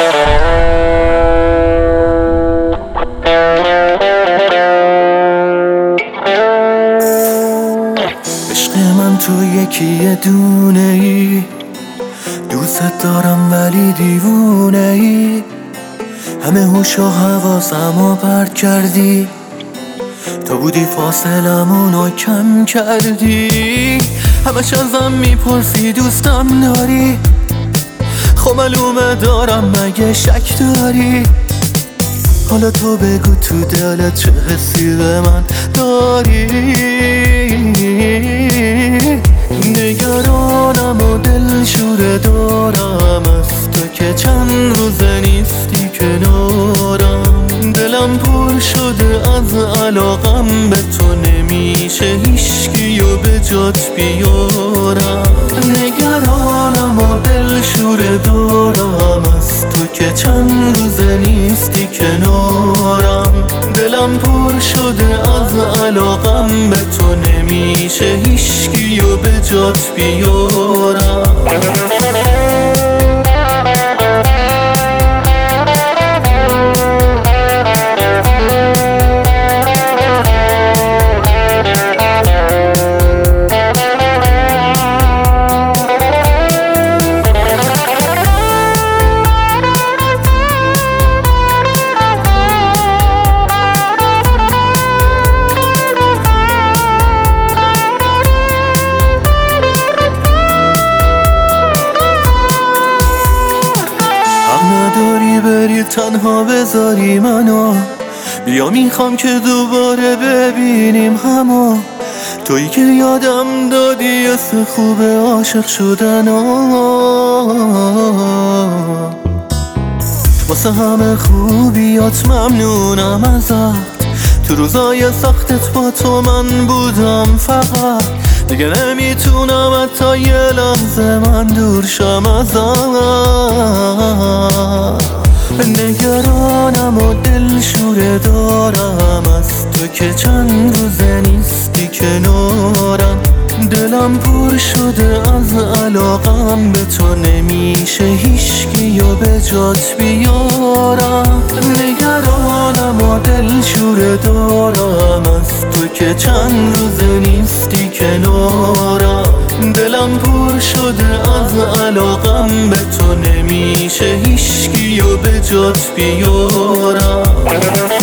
عشق من تو یکی دونه ای، دوست دارم ولی دیوونه ای. همه هوش و حواسمو پرت کردی، تو بودی فاصلمونو کم کردی. همش ازم میپرسی دوستم داری، خب معلومه دارم، مگه شک داری؟ حالا تو بگو تو دلت چه حسی به من داری. نگرانم و دلشوره دارم از تو که چند روزه نیستی کنارم. دلم پر شده از علاقم به تو، نمیشه هیچکیو به جات بیارم. نگرانم و دلشوره دارم از تو که چند روزه نیستی کنارم. دلم پر شده از علاقم به تو، نمیشه هیچکیو به جات بیارم. بری تنها بذاری منو، بیا میخوام که دوباره ببینیم همو. تویی که یادم دادی اسم خوب عاشق شدن واسه همه خوبیات ممنونم ازت. تو روزای سختت با تو من بودم فقط، دیگه نمیتونم حتی یه لحظه من دور شم ازت. نگرانم و دلشوره دارم از تو که چند روزه نیستی کنارم. دلم پر شده از علاقم به تو، نمیشه هیچکیو به جات بیارم. نگرانم و دلشوره دارم از تو که چند روزه نیستی کنارم. دلم پر شده از علاقم به تو، نمیشه هیچکیو به جات بیارم.